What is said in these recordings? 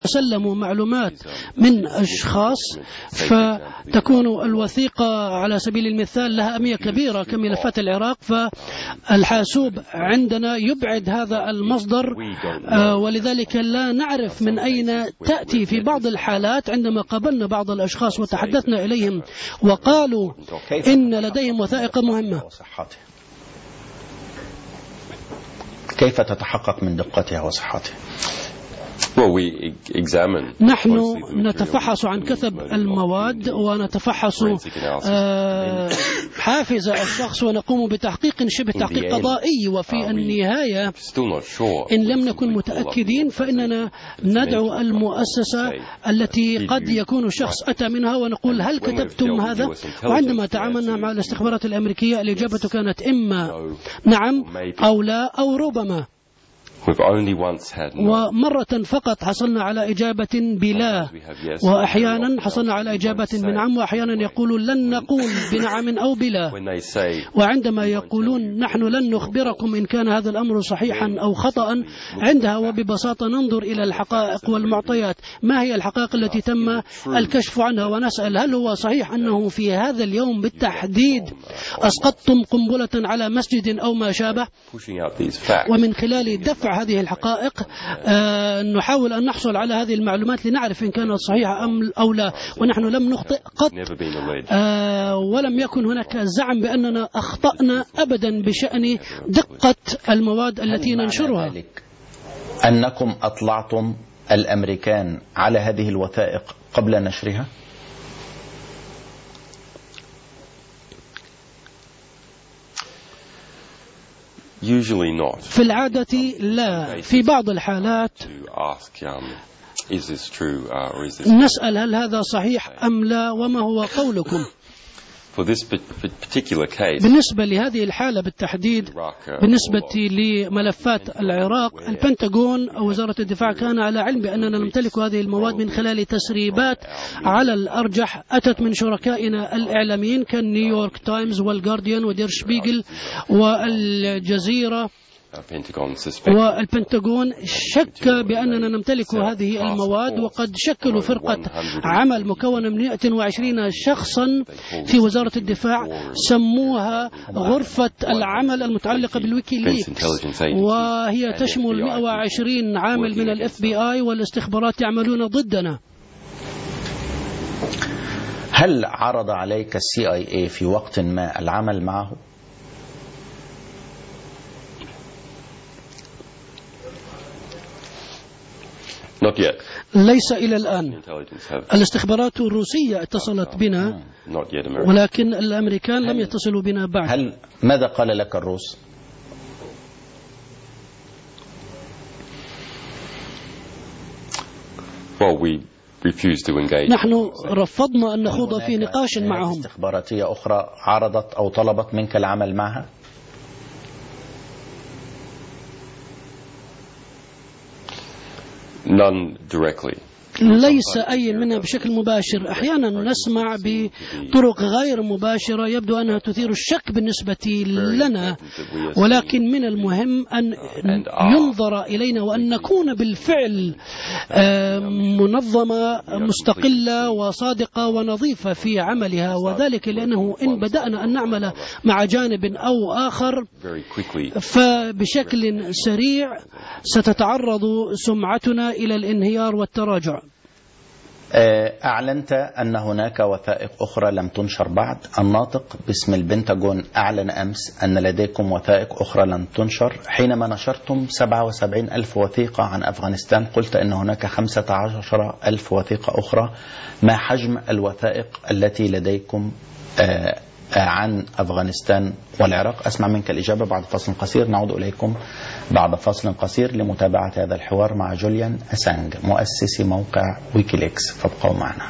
سلموا معلومات من أشخاص، فتكون الوثيقة على سبيل المثال لها أهمية كبيرة كملفات العراق، فالحاسوب عندنا يبعد هذا المصدر، ولذلك لا نعرف من أين تأتي. في بعض الحالات عندما قابلنا بعض الأشخاص وتحدثنا إليهم وقالوا إن لديهم وثائق مهمة. كيف تتحقق من دقتها وصحتها؟ نحن نتفحص عن كثب المواد ونتفحص حافز الشخص ونقوم بتحقيق شبه تحقيق قضائي، وفي النهاية إن لم نكن متأكدين فإننا ندعو المؤسسة التي قد يكون الشخص أتى منها ونقول هل كتبتم هذا؟ وعندما تعاملنا مع الاستخبارات الأمريكية الإجابة كانت إما نعم أو لا أو ربما، ومرة فقط حصلنا على إجابة بلا، وأحيانا حصلنا على إجابة بنعم، وأحيانا يقولون لن نقول بنعم أو بلا. وعندما يقولون نحن لن نخبركم إن كان هذا الأمر صحيحا أو خطأ، عندها وببساطة ننظر إلى الحقائق والمعطيات، ما هي الحقائق التي تم الكشف عنها، ونسأل هل هو صحيح أنه في هذا اليوم بالتحديد أسقطتم قنبلة على مسجد أو ما شابه. ومن خلال دفع هذه الحقائق نحاول أن نحصل على هذه المعلومات لنعرف إن كانت صحيحة أو لا. ونحن لم نخطئ قط، ولم يكن هناك زعم بأننا أخطأنا أبدا بشأن دقة المواد التي ننشرها. أنكم أطلعتم الأمريكان على هذه الوثائق قبل نشرها؟ في العادة لا. في بعض الحالات نسأل هل هذا صحيح أم لا، وما هو قولكم. بالنسبة لهذه الحالة بالتحديد، بالنسبة لملفات العراق، البنتاغون أو وزارة الدفاع كان على علم بأننا نمتلك هذه المواد من خلال تسريبات على الأرجح أتت من شركائنا الإعلاميين كالنيويورك تايمز والجارديان ودير شبيغل والجزيرة. والبنتاغون شك بأننا نمتلك هذه المواد، وقد شكلوا فرقة عمل مكونة من 120 شخصا في وزارة الدفاع، سموها غرفة العمل المتعلقة بالويكيليكس، وهي تشمل 120 عامل من الاف بي اي والاستخبارات يعملون ضدنا. هل عرض عليك CIA في وقت ما العمل معه؟ ليس إلى الآن. الاستخبارات الروسية اتصلت بنا، ولكن الأمريكان لم يتصلوا بنا بعد. ماذا قال لك الروس؟ نحن رفضنا أن نخوض في نقاش معهم. استخباراتية أخرى عرضت أو طلبت منك العمل معها؟ None directly. ليس أي منها بشكل مباشر. أحيانا نسمع بطرق غير مباشرة يبدو أنها تثير الشك بالنسبة لنا، ولكن من المهم أن ينظر إلينا وأن نكون بالفعل منظمة مستقلة وصادقة ونظيفة في عملها، وذلك لأنه إن بدأنا أن نعمل مع جانب أو آخر فبشكل سريع ستتعرض سمعتنا إلى الانهيار والتراجع. أعلنت أن هناك وثائق أخرى لم تنشر بعد. الناطق باسم البنتاغون أعلن أمس أن لديكم وثائق أخرى لم تنشر. حينما نشرتم 77,000 وثيقة عن أفغانستان قلت أن هناك 15,000 وثيقة أخرى. ما حجم الوثائق التي لديكم عن أفغانستان والعراق؟ أسمع منك الإجابة بعد فصل قصير. نعود إليكم بعد فصل قصير لمتابعة هذا الحوار مع جوليان أسانج مؤسس موقع ويكيليكس، فابقوا معنا.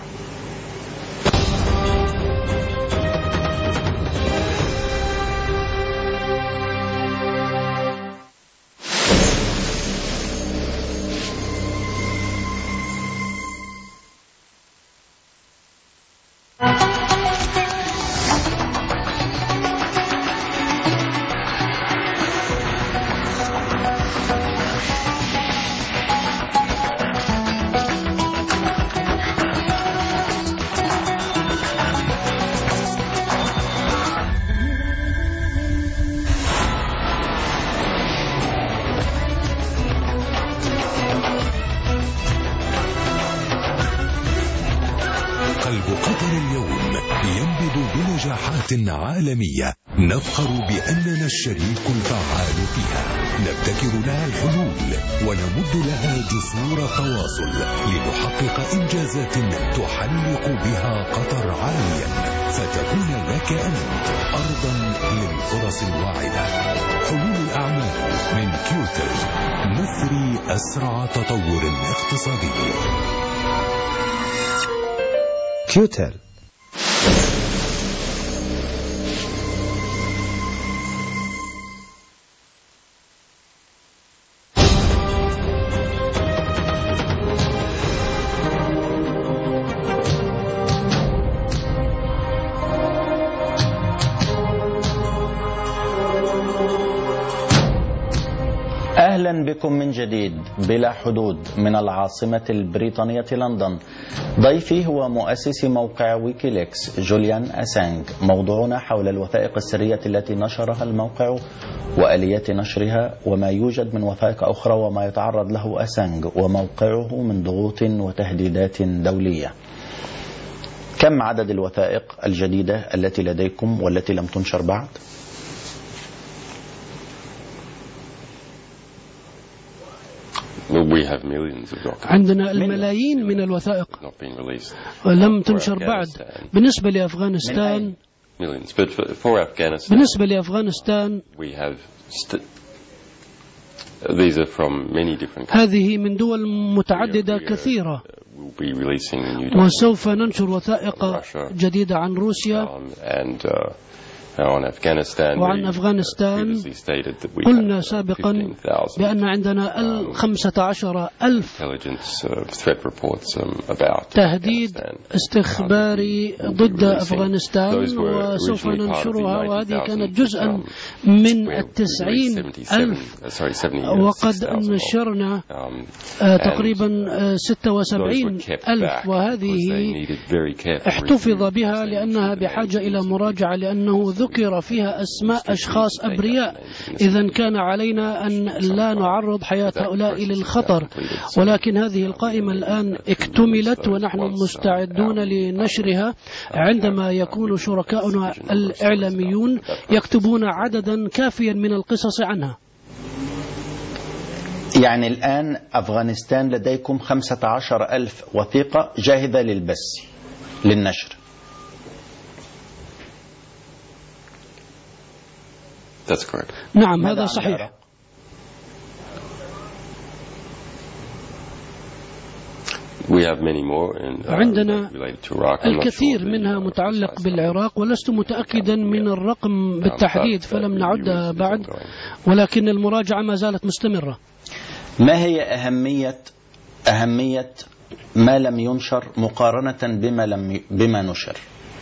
قلب قطر اليوم ينبض بنجاحات عالمية نفخر بأننا الشريك الفعال فيها، نبتكر لها الحلول ونمد لها جسور التواصل لنحقق إنجازات تحلق بها قطر عاليا، فتكون لك أنت أرضا للفرص الواعدة. حلول الأعمال من كيوتل، نثري أسرع تطور اقتصادي. كيوتل. أهلا بكم من جديد بلا حدود من العاصمة البريطانية لندن. ضيفي هو مؤسس موقع ويكيليكس جوليان أسانج. موضوعنا حول الوثائق السرية التي نشرها الموقع وآليات نشرها وما يوجد من وثائق أخرى وما يتعرض له أسانج وموقعه من ضغوط وتهديدات دولية. كم عدد الوثائق الجديدة التي لديكم والتي لم تنشر بعد؟ عندنا الملايين من الوثائق لم تنشر بعد. بالنسبة لأفغانستان هذه من دول متعددة كثيرة، وسوف ننشر وثائق جديدة عن روسيا وعن أفغانستان. قلنا سابقا بأن عندنا 15,000 تهديد استخباري ضد أفغانستان، وسوف ننشرها، وهذه كانت جزءا من 90,000، وقد نشرنا تقريبا 76,000، وهذه احتفظ بها لأنها بحاجة إلى مراجعة، لأنه ذكر فيها أسماء أشخاص أبرياء. إذن كان علينا أن لا نعرض حياة هؤلاء للخطر، ولكن هذه القائمة الآن اكتملت ونحن مستعدون لنشرها عندما يكون شركاؤنا الإعلاميون يكتبون عددا كافيا من القصص عنها. يعني الآن أفغانستان لديكم 15,000 وثيقة جاهزة للبث للنشر. نعم، هذا صحيح. عندنا الكثير منها متعلق بالعراق، ولست متأكدا من الرقم بالتحديد فلم نعدها بعد، ولكن المراجعة ما زالت مستمرة. ما هي أهمية ما لم ينشر مقارنة بما نشر؟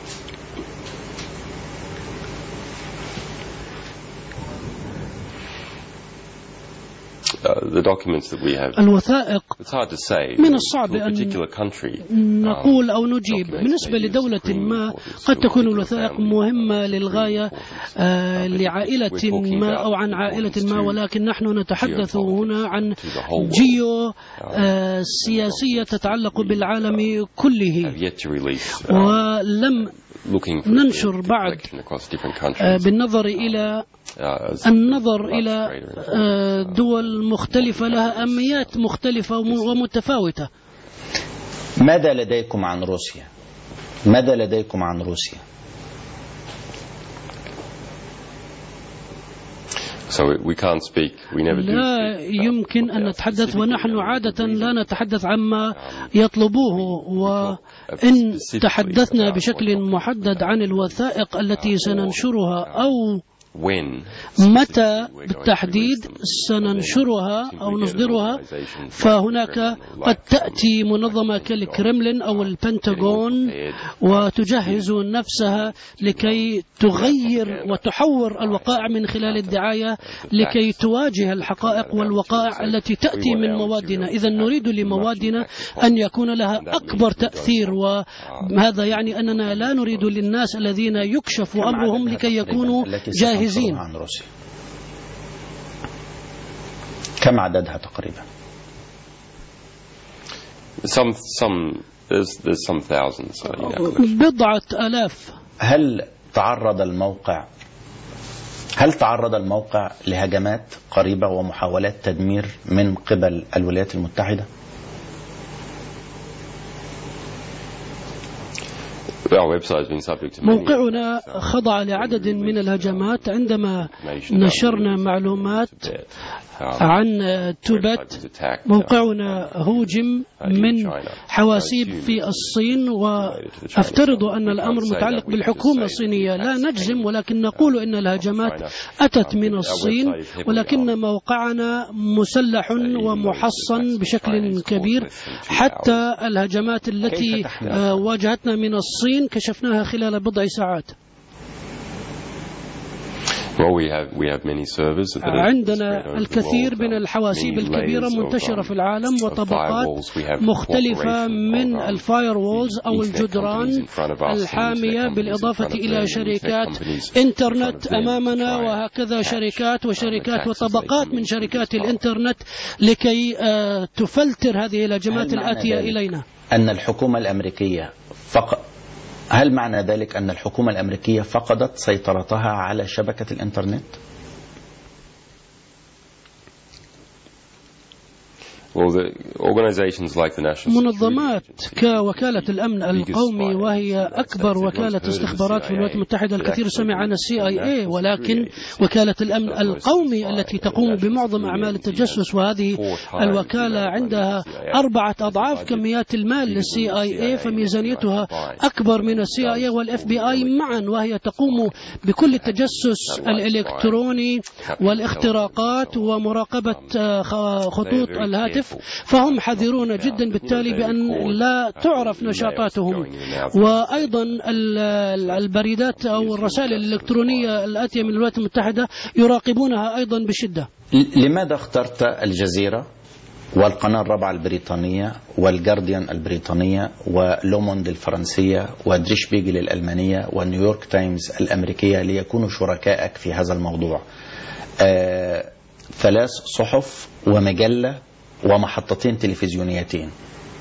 الوثائق من الصعب أن نقول أو نجيب. بالنسبة لدولة ما قد تكون الوثائق مهمة للغاية لعائلة ما أو عن عائلة ما، ولكن نحن نتحدث هنا عن جيو سياسية تتعلق بالعالم كله، ولم ننشر بعد بالنظر إلى دول مختلفة لها أهميات مختلفة ومتفاوتة. ماذا لديكم عن روسيا؟ لا يمكن أن نتحدث، ونحن عادة لا نتحدث عما يطلبوه، وإن تحدثنا بشكل محدد عن الوثائق التي سننشرها أو متى بالتحديد سننشرها أو نصدرها، فهناك قد تأتي منظمة كالكرملين أو البنتاغون وتجهز نفسها لكي تغير وتحور الوقائع من خلال الدعاية لكي تواجه الحقائق والوقائع التي تأتي من موادنا. إذا نريد لموادنا أن يكون لها أكبر تأثير، وهذا يعني أننا لا نريد للناس الذين يكشف أمرهم لكي يكونوا جاهزين. عن روسيا كم عددها تقريبا؟ there's some thousands. بضعة آلاف. هل تعرض الموقع لهجمات قريبة ومحاولات تدمير من قبل الولايات المتحدة؟ موقعنا خضع لعدد من الهجمات عندما نشرنا معلومات عن توبت. موقعنا هوجم من حواسيب في الصين، وأفترض أن الأمر متعلق بالحكومة الصينية. لا نجزم، ولكن نقول إن الهجمات أتت من الصين، ولكن موقعنا مسلح ومحصن بشكل كبير. حتى الهجمات التي واجهتنا من الصين كشفناها خلال بضع ساعات. عندنا الكثير من الحواسيب الكبيرة منتشرة في العالم، وطبقات مختلفة من الفاير وولز أو الجدران الحامية، بالإضافة إلى شركات إنترنت أمامنا، وهكذا شركات وطبقات من شركات الإنترنت لكي تفلتر هذه الهجمات الآتية إلينا. أن الحكومة الأمريكية هل معنى ذلك أن الحكومة الأمريكية فقدت سيطرتها على شبكة الإنترنت؟ منظمات كوكالة الأمن القومي، وهي أكبر وكالة استخبارات في الولايات المتحدة، الكثير سمع عن CIA، ولكن وكالة الأمن القومي التي تقوم بمعظم أعمال التجسس، وهذه الوكالة عندها 4 أضعاف كميات المال للCIA، فميزانيتها أكبر من الCIA والFBI معا، وهي تقوم بكل التجسس الإلكتروني والاختراقات ومراقبة خطوط الهاتف. فهم حذرون جدا بالتالي بأن لا تعرف نشاطاتهم. وأيضا البريدات أو الرسائل الإلكترونية الآتية من الولايات المتحدة يراقبونها أيضا بشدة. لماذا اخترت الجزيرة والقناة الرابعة البريطانية والجارديان البريطانية ولوموند الفرنسية ودريش بيجل الألمانية والنيويورك تايمز الأمريكية ليكونوا شركائك في هذا الموضوع؟ 3 صحف ومجلة ومحطتين تلفزيونيتين.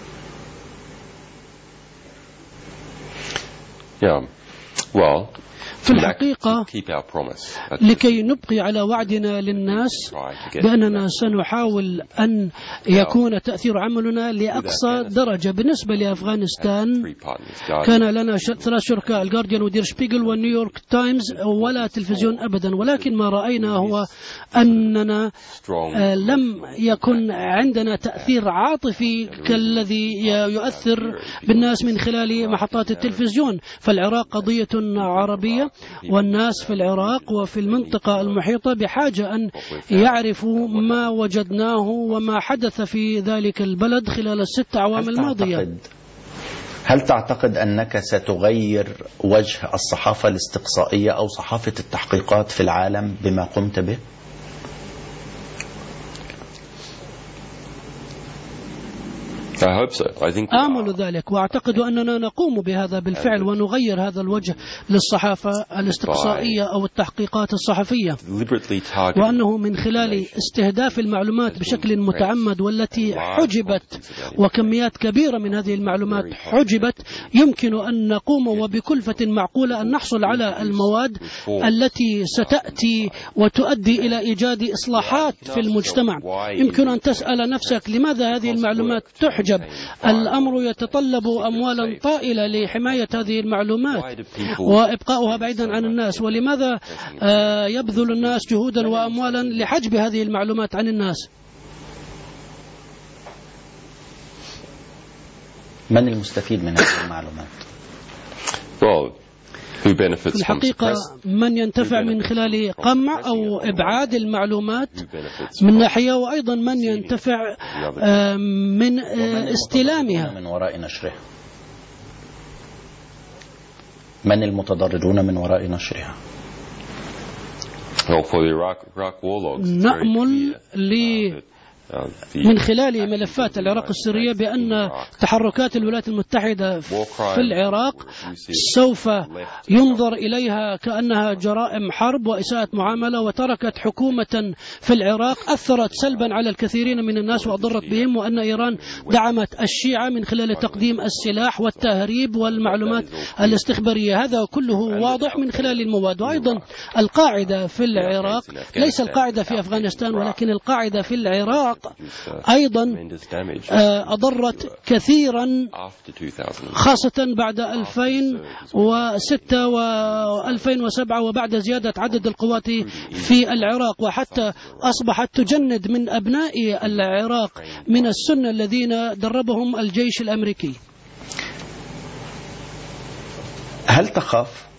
في الحقيقة لكي نبقي على وعدنا للناس بأننا سنحاول أن يكون تأثير عملنا لأقصى درجة. بالنسبة لأفغانستان كان لنا 3 شركاء، الجارديان ودير شبيغل والنيويورك تايمز، ولا تلفزيون أبدا. ولكن ما رأينا هو أننا لم يكن عندنا تأثير عاطفي كالذي يؤثر بالناس من خلال محطات التلفزيون. فالعراق قضية عربية، والناس في العراق وفي المنطقة المحيطة بحاجة أن يعرفوا ما وجدناه وما حدث في ذلك البلد خلال ال6 أعوام الماضية. هل تعتقد أنك ستغير وجه الصحافة الاستقصائية أو صحافة التحقيقات في العالم بما قمت به؟ آمل ذلك، وأعتقد أننا نقوم بهذا بالفعل، ونغير هذا الوجه للصحافة الاستقصائية أو التحقيقات الصحفية، وأنه من خلال استهداف المعلومات بشكل متعمد والتي حجبت، وكميات كبيرة من هذه المعلومات حجبت، يمكن أن نقوم وبكلفة معقولة أن نحصل على المواد التي ستأتي وتؤدي إلى إيجاد إصلاحات في المجتمع. يمكن أن تسأل نفسك لماذا هذه المعلومات تحجب؟ الأمر يتطلب أموالا طائلة لحماية هذه المعلومات وإبقاؤها بعيدا عن الناس. ولماذا يبذل الناس جهودا وأموالا لحجب هذه المعلومات عن الناس؟ من المستفيد من هذه المعلومات؟ في الحقيقة من ينتفع من خلال قمع أو إبعاد المعلومات من ناحية، وأيضا من ينتفع من استلامها. من وراء نشرها. من المتضررون من وراء نشرها؟ نأمل من خلال ملفات العراق السرية بأن تحركات الولايات المتحدة في العراق سوف ينظر إليها كأنها جرائم حرب وإساءة معاملة، وتركت حكومة في العراق أثرت سلبا على الكثيرين من الناس وأضرت بهم، وأن إيران دعمت الشيعة من خلال تقديم السلاح والتهريب والمعلومات الاستخبارية. هذا كله واضح من خلال المواد. وأيضا القاعدة في العراق، ليس القاعدة في أفغانستان ولكن القاعدة في العراق أيضا أضرت كثيرا، خاصة بعد 2006 و2007 وبعد زيادة عدد القوات في العراق، وحتى أصبحت تجند من أبناء العراق من السنة الذين دربهم الجيش الأمريكي. هل تخاف؟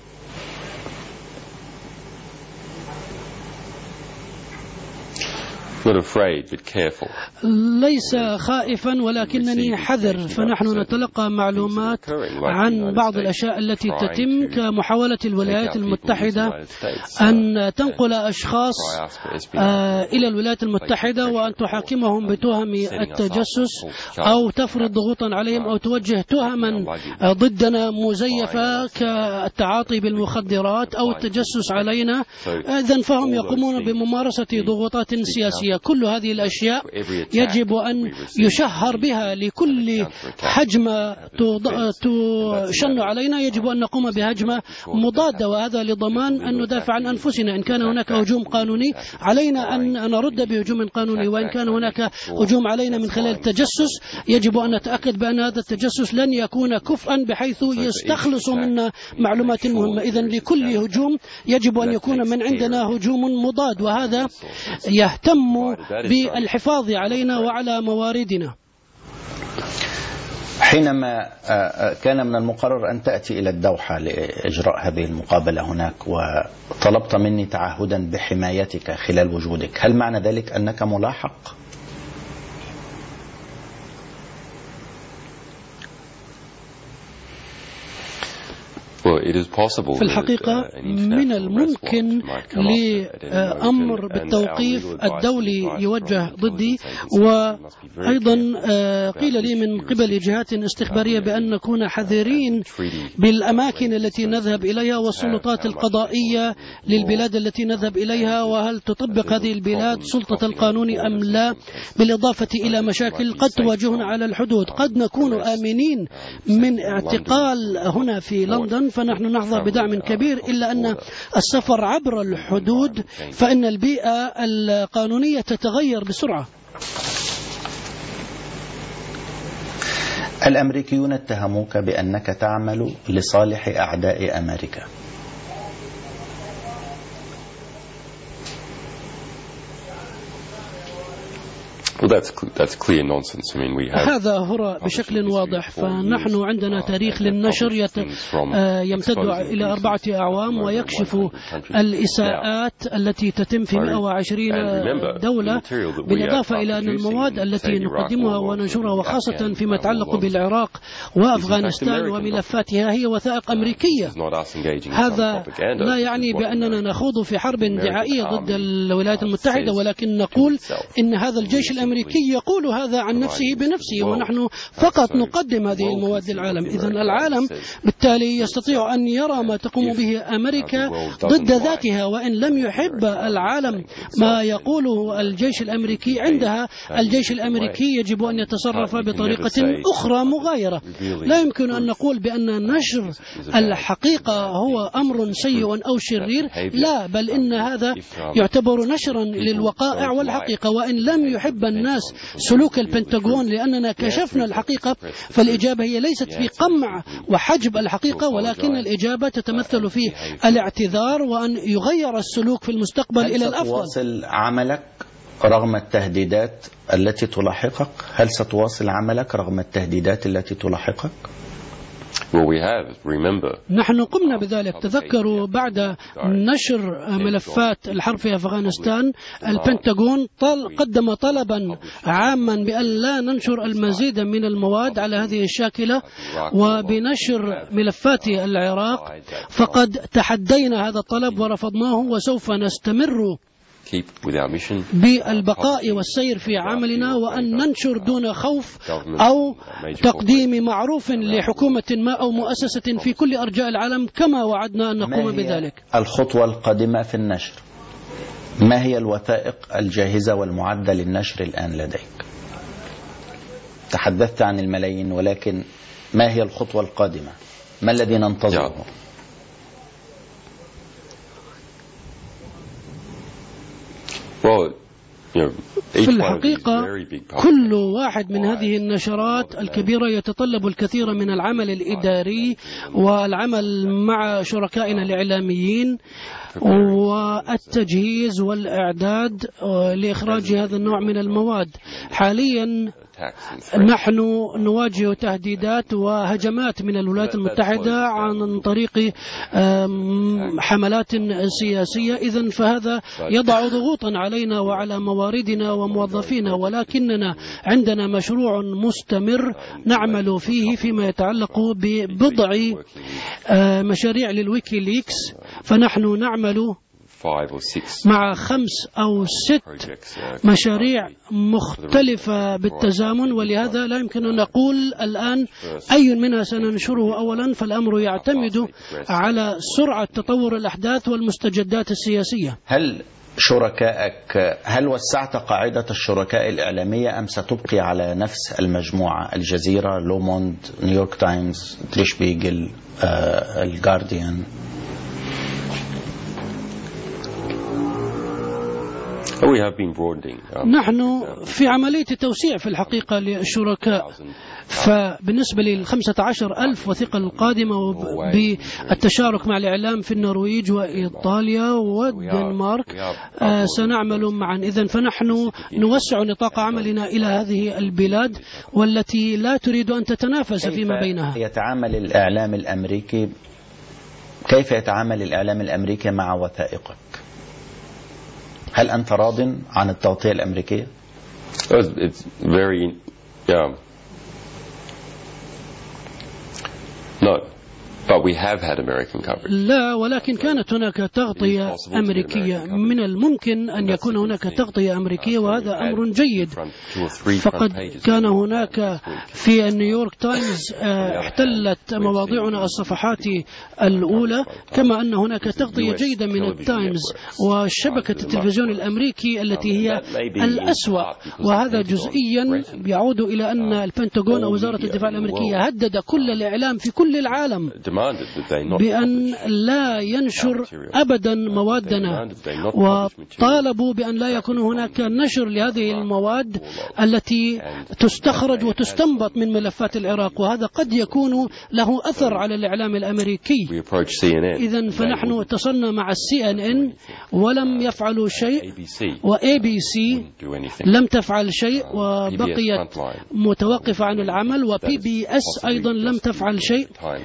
ليس خائفا ولكنني حذر، فنحن نتلقى معلومات عن بعض الأشياء التي تتم، كمحاولة الولايات المتحدة أن تنقل أشخاص إلى الولايات المتحدة وأن تحاكمهم بتهم التجسس أو تفرض ضغوطا عليهم أو توجه تهما ضدنا مزيفة كالتعاطي بالمخدرات أو التجسس علينا. إذن فهم يقومون بممارسة ضغوطات سياسية. كل هذه الأشياء يجب أن يشهر بها. لكل هجمة تشن علينا يجب أن نقوم بهجمة مضادة، وهذا لضمان أن ندافع عن أنفسنا. إن كان هناك هجوم قانوني علينا أن نرد بهجوم قانوني، وإن كان هناك هجوم علينا من خلال التجسس يجب أن نتأكد بأن هذا التجسس لن يكون كفءا بحيث يستخلص منا معلومات مهمة. إذن لكل هجوم يجب أن يكون من عندنا هجوم مضاد، وهذا يهتم بالحفاظ علينا وعلى مواردنا. حينما كان من المقرر أن تأتي إلى الدوحة لإجراء هذه المقابلة هناك، وطلبت مني تعهدا بحمايتك خلال وجودك، هل معنى ذلك أنك ملاحق؟ في الحقيقة من الممكن لأمر بالتوقيف الدولي يوجه ضدي، وأيضا قيل لي من قبل جهات استخبارية بأن نكون حذرين بالأماكن التي نذهب إليها والسلطات القضائية للبلاد التي نذهب إليها، وهل تطبق هذه البلاد سلطة القانون أم لا، بالإضافة إلى مشاكل قد تواجهنا على الحدود. قد نكون آمنين من اعتقال هنا في لندن فنحن نحظى بدعم كبير، إلا أن السفر عبر الحدود فإن البيئة القانونية تتغير بسرعة. الأمريكيون اتهموك بأنك تعمل لصالح أعداء أمريكا. هذا هراء بشكل واضح. فنحن عندنا تاريخ للنشر يمتد إلى 4 أعوام ويكشف الإساءات التي تتم في 120 دولة، بالإضافة إلى أن المواد التي نقدمها وننشرها وخاصة فيما يتعلق بالعراق وأفغانستان وملفاتها هي وثائق أمريكية. هذا لا يعني بأننا نخوض في حرب دعائية ضد الولايات المتحدة، ولكن نقول إن هذا الجيش الأمريكي يقول هذا عن نفسه بنفسه، ونحن فقط نقدم هذه المواد للعالم. إذن العالم بالتالي يستطيع أن يرى ما تقوم به أمريكا ضد ذاتها، وإن لم يحب العالم ما يقوله الجيش الأمريكي، عندها الجيش الأمريكي يجب أن يتصرف بطريقة أخرى مغايرة. لا يمكن أن نقول بأن نشر الحقيقة هو أمر سيء أو شرير، لا، بل إن هذا يعتبر نشرا للوقائع والحقيقة. وإن لم يحب الناس سلوك البنتاغون لأننا كشفنا الحقيقة، فالإجابة هي ليست في قمع وحجب الحقيقة، ولكن الإجابة تتمثل في الاعتذار وأن يغير السلوك في المستقبل إلى الأفضل. هل ستواصل عملك رغم التهديدات التي تلاحقك؟ هل ستواصل عملك رغم التهديدات التي تلاحقك؟ نحن قمنا بذلك. تذكروا بعد نشر ملفات الحرب في أفغانستان البنتاغون قدم طلبا عاما بأن لا ننشر المزيد من المواد على هذه الشاكلة، وبنشر ملفات العراق فقد تحدينا هذا الطلب ورفضناه، وسوف نستمر بالبقاء والسير في عملنا، وأن ننشر دون خوف أو تقديم معروف لحكومة ما أو مؤسسة في كل أرجاء العالم، كما وعدنا أن نقوم بذلك. الخطوة القادمة في النشر، ما هي الوثائق الجاهزة والمعدة للنشر الآن لديك؟ تحدثت عن الملايين، ولكن ما هي الخطوة القادمة؟ ما الذي ننتظره؟ في الحقيقة كل واحد من هذه النشرات الكبيرة يتطلب الكثير من العمل الإداري والعمل مع شركائنا الإعلاميين والتجهيز والإعداد لإخراج هذا النوع من المواد. حاليا نحن نواجه تهديدات وهجمات من الولايات المتحدة عن طريق حملات سياسية، إذن فهذا يضع ضغوطا علينا وعلى مواردنا وموظفينا، ولكننا عندنا مشروع مستمر نعمل فيه فيما يتعلق ببضع مشاريع للويكيليكس، فنحن نعمل مع 5 أو 6 مشاريع مختلفة بالتزامن، ولهذا لا يمكن أن نقول الآن أي منها سننشره أولا، فالأمر يعتمد على سرعة تطور الأحداث والمستجدات السياسية. هل وسعت قاعدة الشركاء الإعلامية أم ستبقي على نفس المجموعة؟ الجزيرة، لوموند، نيويورك تايمز، دريشبيجل، الجارديان. نحن في عملية توسيع في الحقيقة للشركاء، فبالنسبة ل15,000 وثيقة القادمة بالتشارك مع الإعلام في النرويج وإيطاليا والدنمارك سنعمل معا. إذن فنحن نوسع نطاق عملنا إلى هذه البلاد والتي لا تريد أن تتنافس فيما بينها. كيف يتعامل الإعلام الأمريكي مع وثائقك؟ هل أنت راض عن التغطية الأمريكية؟ لا، ولكن كانت هناك تغطية أمريكية. من الممكن أن يكون هناك تغطية أمريكية، وهذا أمر جيد. فقد كان هناك في نيويورك تايمز احتلت مواضيعنا الصفحات الأولى، كما أن هناك تغطية جيدة من التايمز وشبكة التلفزيون الأمريكي التي هي الأسوأ، وهذا جزئيا يعود إلى أن البنتاغون أو وزارة الدفاع الأمريكية هدد كل الإعلام في كل العالم بأن لا ينشر أبدا موادنا، وطالبوا بأن لا يكون هناك نشر لهذه المواد التي تستخرج وتستنبط من ملفات العراق، وهذا قد يكون له أثر على الإعلام الأمريكي. إذن فنحن اتصلنا مع CNN ولم يفعلوا شيء، وABC لم تفعل شيء وبقيت متوقفة عن العمل، وPBS أيضا لم تفعل شيء،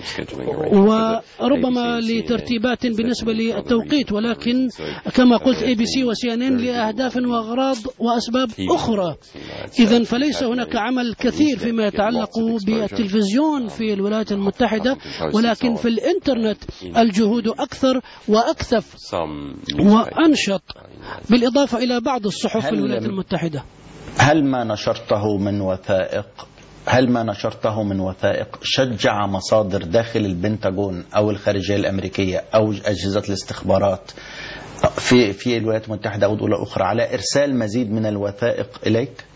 وربما لترتيبات بالنسبة للتوقيت، ولكن كما قلت ABC وCNN لأهداف وأغراض وأسباب أخرى. إذن فليس هناك عمل كثير فيما يتعلق بالتلفزيون في الولايات المتحدة، ولكن في الإنترنت الجهود أكثر وأكثف وأنشط، بالإضافة إلى بعض الصحف في الولايات المتحدة. هل ما نشرته من وثائق شجع مصادر داخل البنتاغون أو الخارجية الأمريكية أو أجهزة الاستخبارات في الولايات المتحدة أو دولة أخرى على إرسال مزيد من الوثائق إليك؟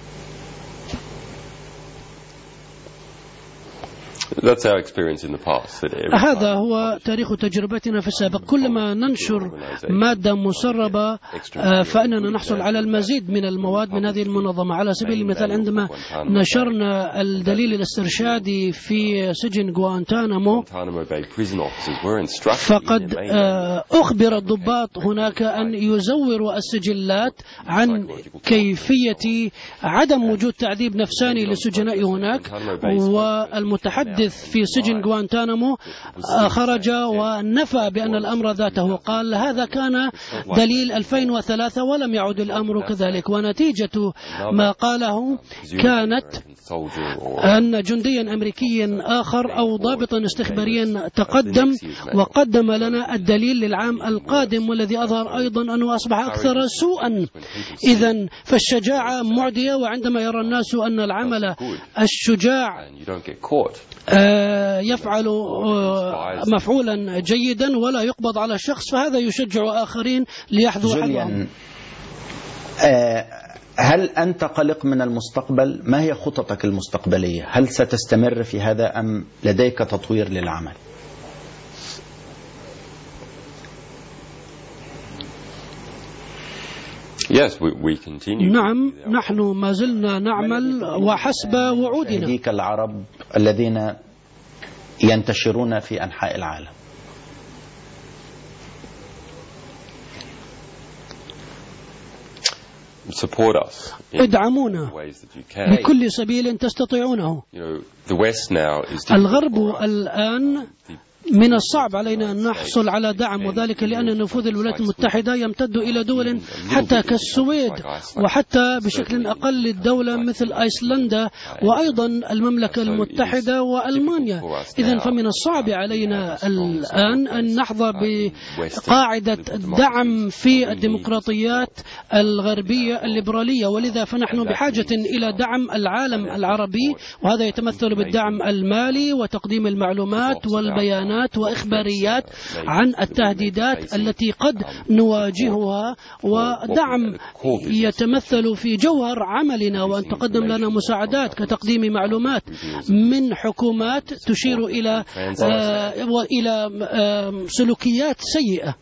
هذا هو تاريخ تجربتنا في السابق. كلما ننشر مادة مسربة فإننا نحصل على المزيد من المواد من هذه المنظمة. على سبيل المثال، عندما نشرنا الدليل الاسترشادي في سجن غوانتانامو، فقد أخبر الضباط هناك أن يزوروا السجلات عن كيفية عدم وجود تعذيب نفساني للسجناء هناك، والمتحدث يحدث في سجن غوانتانامو خرج ونفى بأن الأمر ذاته، قال هذا كان دليل 2003 ولم يعد الأمر كذلك. ونتيجة ما قاله كانت أن جنديا أمريكيا آخر أو ضابطا استخباريا تقدم وقدم لنا الدليل للعام القادم، والذي أظهر أيضا أنه أصبح أكثر سوءا. إذن فالشجاعة معدية، وعندما يرى الناس أن العمل الشجاع يفعل مفعولا جيدا ولا يقبض على الشخص، فهذا يشجع آخرين ليحذوا حذرهم. هل أنت قلق من المستقبل؟ ما هي خططك المستقبلية؟ هل ستستمر في هذا أم لديك تطوير للعمل؟ نعم، نحن ما زلنا نعمل وحسب وعودنا. مشاهديك العرب الذين ينتشرون في أنحاء العالم، ادعمونا بكل سبيل تستطيعونه. الغرب الآن من الصعب علينا أن نحصل على دعم، وذلك لأن نفوذ الولايات المتحدة يمتد إلى دول حتى كالسويد، وحتى بشكل أقل الدولة مثل أيسلندا، وأيضا المملكة المتحدة وألمانيا. إذن فمن الصعب علينا الآن أن نحظى بقاعدة دعم في الديمقراطيات الغربية الليبرالية، ولذا فنحن بحاجة إلى دعم العالم العربي، وهذا يتمثل بالدعم المالي وتقديم المعلومات والبيانات وإخباريات عن التهديدات التي قد نواجهها، ودعم يتمثل في جوهر عملنا، وأن تقدم لنا مساعدات كتقديم معلومات من حكومات تشير إلى سلوكيات سيئة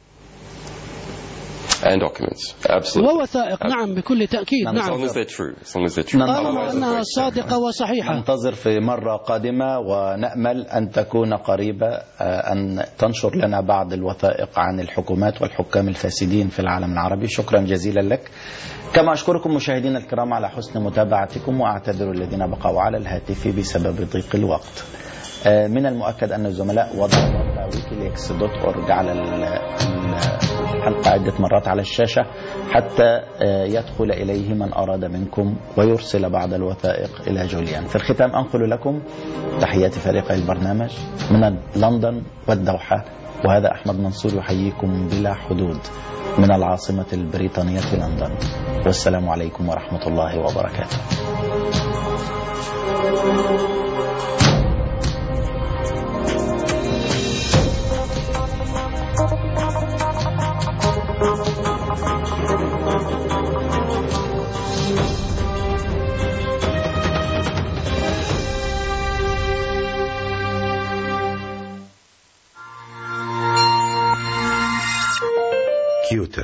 ووثائق. نعم بكل تأكيد. نعم طالما أنها صادقة وصحيحة. ننتظر في مرة قادمة ونأمل أن تكون قريبة أن تنشر لنا بعض الوثائق عن الحكومات والحكام الفاسدين في العالم العربي. شكرا جزيلا لك، كما أشكركم مشاهدينا الكرام على حسن متابعتكم، وأعتذر الذين بقوا على الهاتف بسبب ضيق الوقت. من المؤكد أن الزملاء وضعوا موقع wikileaks.org على الحلقة عدة مرات على الشاشة حتى يدخل إليه من أراد منكم ويرسل بعض الوثائق إلى جوليان. في الختام أنقل لكم تحيات فريق البرنامج من لندن والدوحة، وهذا أحمد منصور يحييكم بلا حدود من العاصمة البريطانية لندن، والسلام عليكم ورحمة الله وبركاته. كيوتل.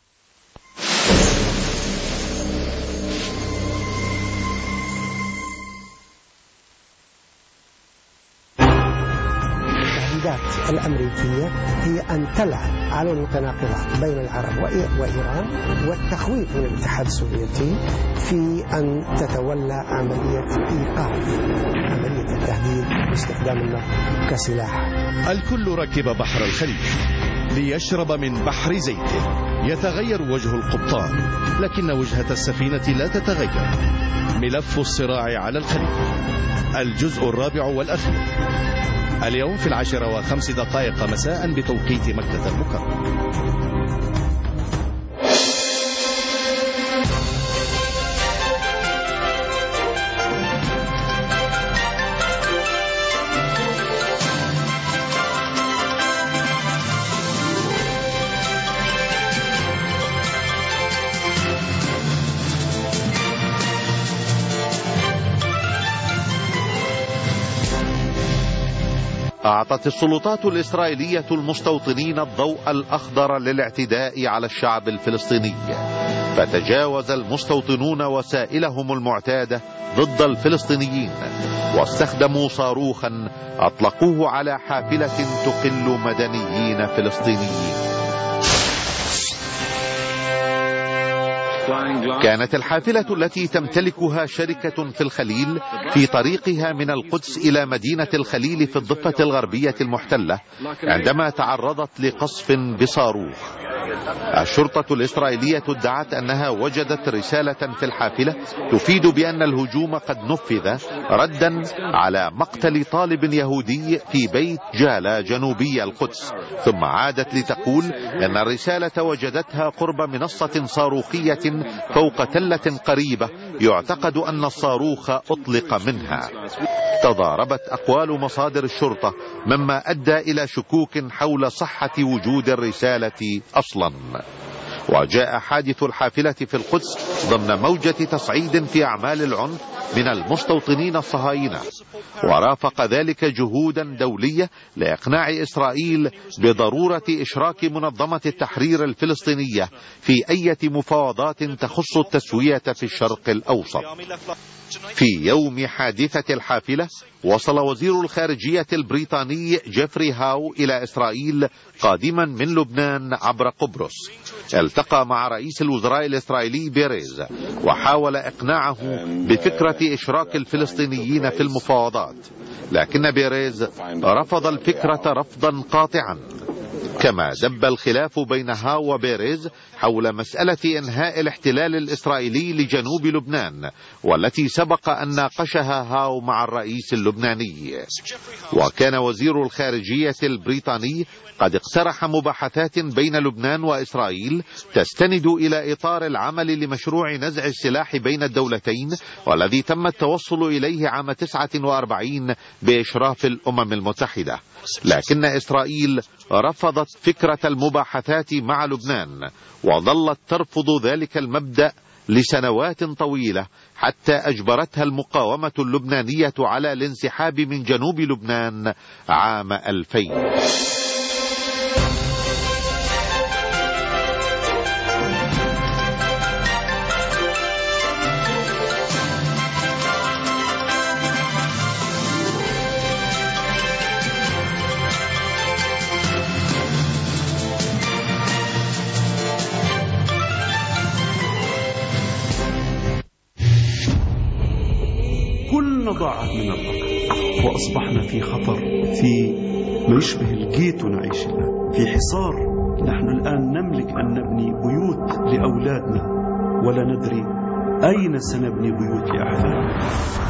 التهديدات الأمريكية هي أن تلعب على المتناقضات بين العرب وإيران والتخويف من الاتحاد السوفيتي في أن تتولى عملية إيقاف عملية التهديد باستخدام النفط كسلاح. الكل ركب بحر الخليج ليشرب من بحر زيته. يتغير وجه القبطان لكن وجهة السفينة لا تتغير. ملف الصراع على الخليج، الجزء الرابع والأخير، اليوم في 10:05 مساء بتوقيت مكة المكرمة. أعطت السلطات الإسرائيلية المستوطنين الضوء الأخضر للاعتداء على الشعب الفلسطيني، فتجاوز المستوطنون وسائلهم المعتادة ضد الفلسطينيين واستخدموا صاروخا أطلقوه على حافلة تقل مدنيين فلسطينيين. كانت الحافلة التي تمتلكها شركة في الخليل في طريقها من القدس إلى مدينة الخليل في الضفة الغربية المحتلة عندما تعرضت لقصف بصاروخ. الشرطة الإسرائيلية ادعت أنها وجدت رسالة في الحافلة تفيد بأن الهجوم قد نفذ ردا على مقتل طالب يهودي في بيت جالا جنوبي القدس، ثم عادت لتقول أن الرسالة وجدتها قرب منصة صاروخية فوق تلة قريبة يعتقد أن الصاروخ أطلق منها. تضاربت أقوال مصادر الشرطة مما أدى إلى شكوك حول صحة وجود الرسالة أصلا. وجاء حادث الحافلة في القدس ضمن موجة تصعيد في أعمال العنف من المستوطنين الصهاينة، ورافق ذلك جهودا دولية لإقناع إسرائيل بضرورة إشراك منظمة التحرير الفلسطينية في أي مفاوضات تخص التسوية في الشرق الأوسط. في يوم حادثة الحافلة وصل وزير الخارجية البريطاني جيفري هاو إلى إسرائيل قادما من لبنان عبر قبرص. التقى مع رئيس الوزراء الإسرائيلي بيريز وحاول إقناعه بفكرة إشراك الفلسطينيين في المفاوضات، لكن بيريز رفض الفكرة رفضا قاطعا. كما دب الخلاف بين هاو وبيريز حول مسألة إنهاء الاحتلال الإسرائيلي لجنوب لبنان، والتي سبق أن ناقشها هاو مع الرئيس اللبناني. وكان وزير الخارجية البريطاني قد اقترح مباحثات بين لبنان وإسرائيل تستند إلى إطار العمل لمشروع نزع السلاح بين الدولتين، والذي تم التوصل إليه عام 49 بإشراف الأمم المتحدة. لكن إسرائيل رفضت فكرة المباحثات مع لبنان، وظلت ترفض ذلك المبدأ لسنوات طويلة حتى أجبرتها المقاومة اللبنانية على الانسحاب من جنوب لبنان عام 2000. كلنا ضاعت من الأرض وأصبحنا في خطر، في ما يشبه الجيت ونعيش في حصار. نحن الآن نملك أن نبني بيوت لأولادنا ولا ندري أين سنبني بيوت لأحفادنا.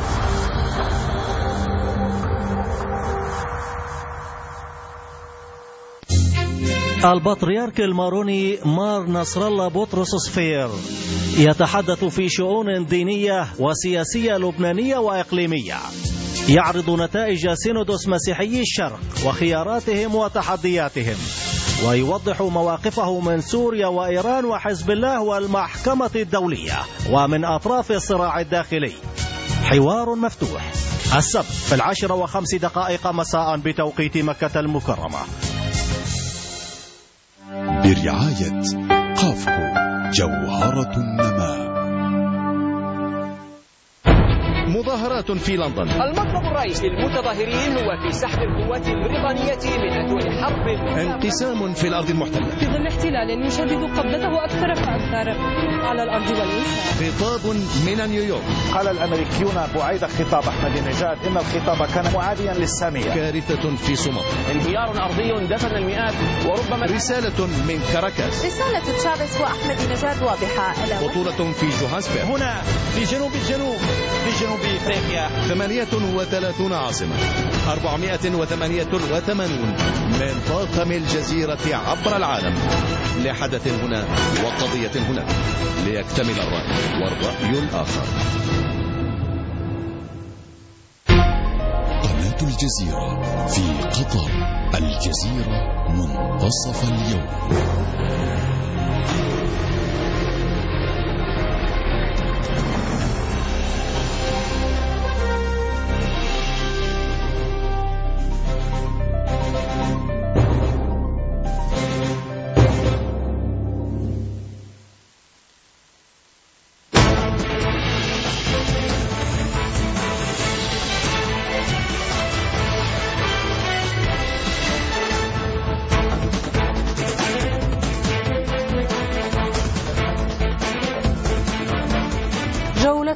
البطريرك الماروني مار نصر الله بطرس صفير يتحدث في شؤون دينية وسياسية لبنانية وإقليمية، يعرض نتائج سينودوس مسيحي الشرق وخياراتهم وتحدياتهم، ويوضح مواقفه من سوريا وإيران وحزب الله والمحكمة الدولية ومن أطراف الصراع الداخلي. حوار مفتوح السبت في 10:05 مساء بتوقيت مكة المكرمة، برعاية قافكو جوهرة النماء. مظاهرات في لندن. المطلب الرئيسي للمتظاهرين هو في سحب القوات البريطانية من أدوار حرب. انقسام في الأرض المحتلة في ظل احتلال يشدد قبضته أكثر فأكثر على الأرض والإنسان. خطاب من نيويورك. قال الأمريكيون بعيد خطاب أحمد نجاد إن الخطاب كان معاديا للسامية. كارثة في سومطرة. انهيار أرضي دفن المئات وربما. رسالة من كاراكاس. رسالة تشافيز وأحمد نجاد واضحة. بطولة في جوهانسبرغ. هنا في جنوب في جنوب إفريقيا. 38 عاصمة، 488 من طاقم الجزيرة عبر العالم، لحدث هنا وقضية هنا، ليكتمل الرأي والرأي الآخر. قناة الجزيرة في قطر، الجزيرة منتصف اليوم.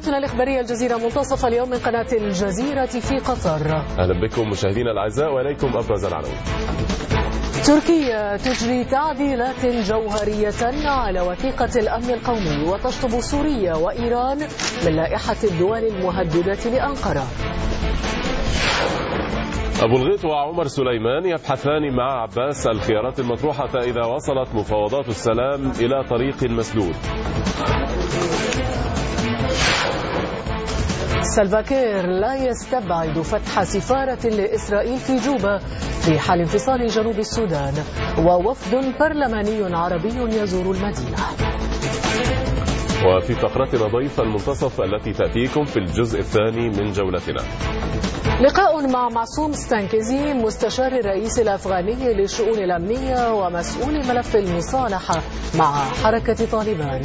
نشرتنا الإخبارية الجزيرة منتصف اليوم من قناة الجزيرة في قطر. أهلا بكم مشاهدينا الأعزاء وإليكم أبرز العناوين. تركيا تجري تعديلات جوهرية على وثيقة الأمن القومي وتشطب سوريا وإيران من لائحة الدول المهددة لأنقرة. أبو الغيط وعمر سليمان يبحثان مع عباس الخيارات المطروحة إذا وصلت مفاوضات السلام إلى طريق مسدود. سلفا كير لا يستبعد فتح سفارة لإسرائيل في جوبا في حال انفصال جنوب السودان، ووفد برلماني عربي يزور المدينة. وفي فقرتنا ضيف المنتصف التي تأتيكم في الجزء الثاني من جولتنا. لقاء مع معصوم ستانكزي مستشار الرئيس الأفغاني للشؤون الأمنية ومسؤول ملف المصالحة مع حركة طالبان.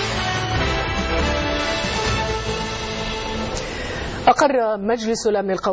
أقر مجلس الأمن القومي